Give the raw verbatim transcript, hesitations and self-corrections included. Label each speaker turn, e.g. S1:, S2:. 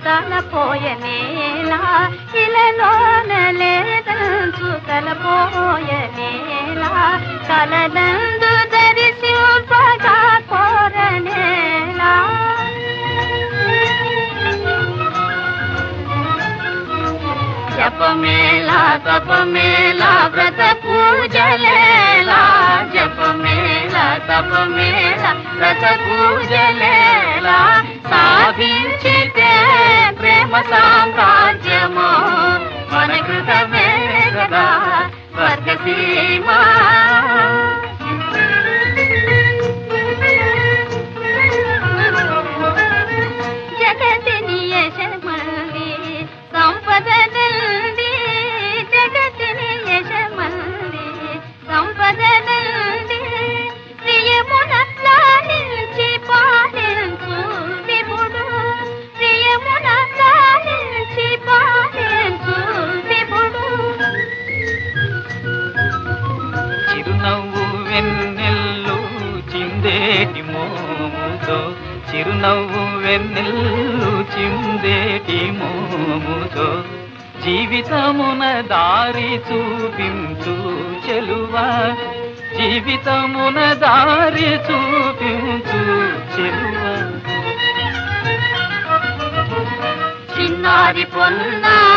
S1: తలపోయనేలా ఇలలోన లేదంచు తలపోయనేలా కలదందు దరిశింపగా కోరనేలా జపమేలా తపమేలా వ్రత పూజలేలా జపమేలా తపమేలా వ్రత పూజలేలా సాధించితే ప్రేమ సామ్రాజ్యమో మన కృతమే కదా స్వర్గసీమా జగతిని యశమంది సంపదనంది జగతిని యశమంది సంపదనంది ప్రియమున లాలించి పాలించు విపుడు ప్రియమున లాలించి పాలించు విపుడు
S2: చిరునవ్వు వెన్నెల్లు చిందేటి మోముతో చిరునవ్వు వెన్నెల్లు చిందేటి మోముతో జీవితమున దారి చూపించు చెలువా జీవితమున దారి చూపించు చెలువా
S1: చిన్నారి పొన్నా